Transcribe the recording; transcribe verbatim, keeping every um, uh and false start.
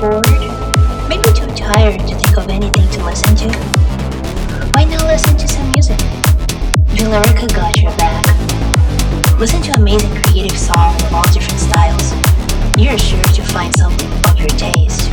bored? Maybe too tired to think of anything to listen to? Why not listen to some music? Villarica got your back. Listen to amazing creative songs of all different styles. You're sure to find something of your taste.